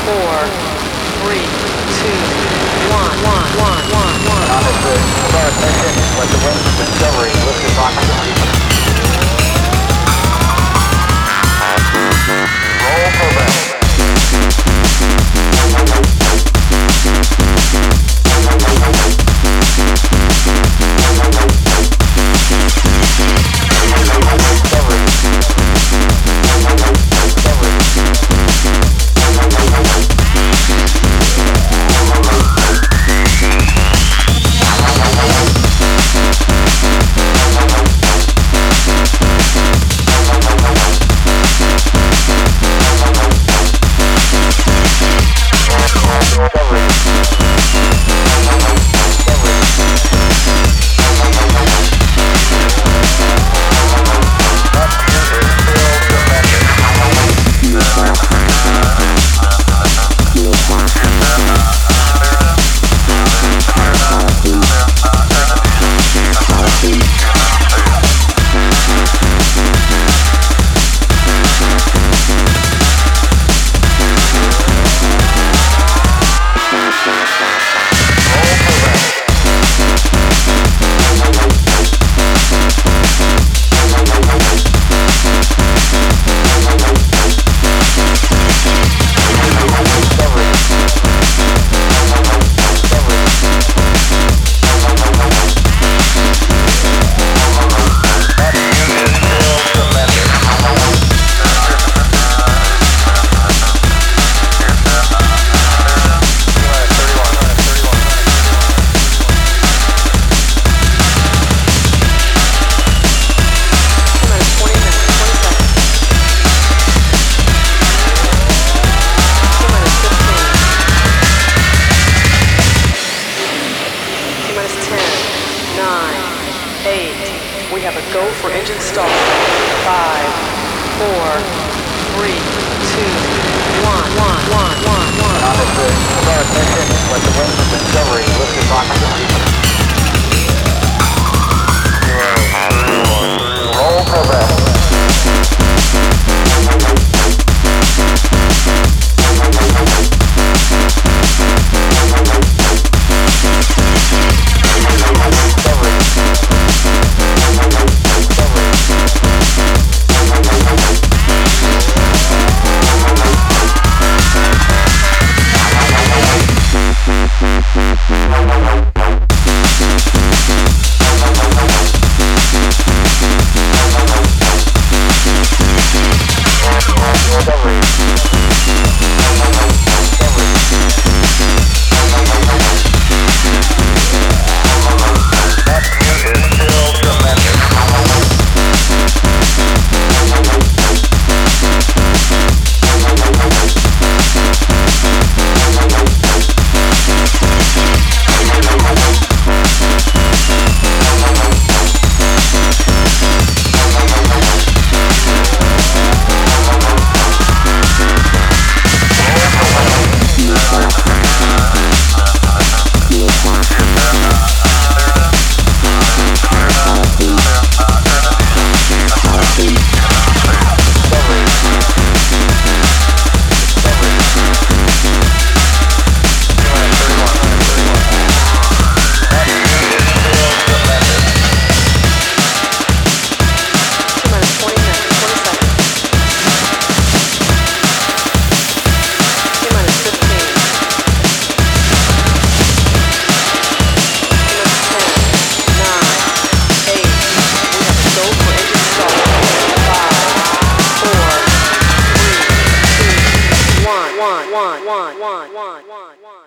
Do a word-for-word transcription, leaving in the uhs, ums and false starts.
four, three, two, one, one, one, one, one. Understood. Start mission. Let the winds of Discovery lift its occupancy. Roll program. We have a go for engine start. Five, four, three, two, one, one, one, one, one. Understood. Start mission. Let the winds of Discovery lift its occupancy. Roll program. One, one, one, one, one, one, one, one.